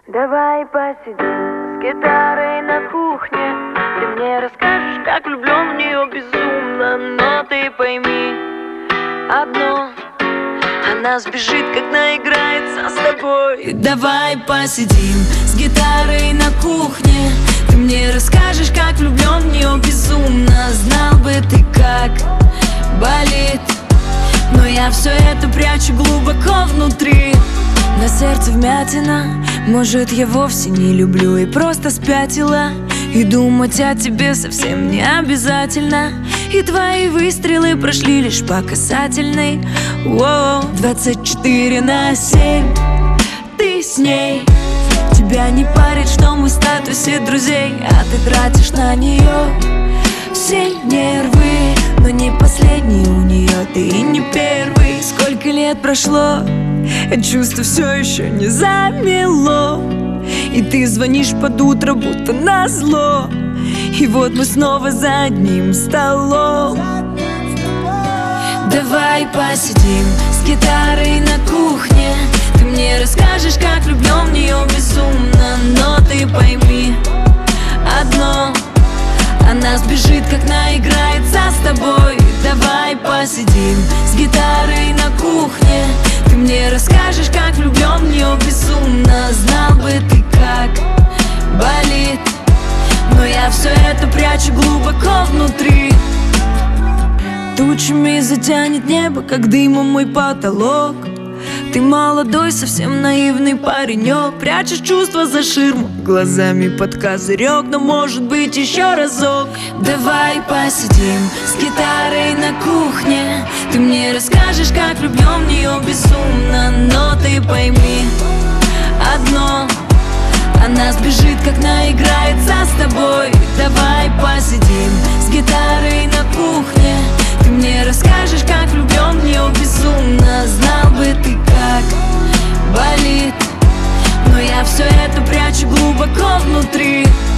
Давай посидим с гитарой на кухне. Ты мне расскажешь, как влюблен в нее безумно. Но ты пойми одно: она сбежит, как наиграется с тобой. Давай посидим с гитарой на кухне. Ты мне расскажешь, как влюблен в нее безумно. Знал бы ты, как болит, но я все это прячу глубоко внутри. На сердце вмятина, может, я вовсе не люблю и просто спятила. И думать о тебе совсем не обязательно. И твои выстрелы прошли лишь по касательной. 24/7 ты с ней. Тебя не парит, что мы в статусе друзей, а ты тратишь на нее все нервы. Но не последний у нее, ты и не первый. Сколько лет прошло, чувство все еще не замело. И ты звонишь под утро, будто назло. И вот мы снова за одним столом. Давай посидим с гитарой на кухне. Ты мне расскажешь, как влюблен в нее безумно. Но ты пойми одно: она сбежит, как наиграется с тобой. Давай посидим с гитарой на кухне. Ты мне расскажешь, как влюблен в нее безумно. Знал бы ты, как болит, но я все это прячу глубоко внутри. Тучами затянет небо, как дымом мой потолок. Ты молодой, совсем наивный паренек. Прячешь чувства за ширму, глазами под козырек. Но может быть еще разок. Давай посидим с гитарой на кухне. Ты мне расскажешь, как влюблен в нее безумно. Но ты пойми одно: она сбежит, как наиграется с тобой. Давай посидим с гитарой на кухне. Ты мне расскажешь, как влюблен в нее безумно. Знал бы ты, как болит, но я все это прячу глубоко внутри.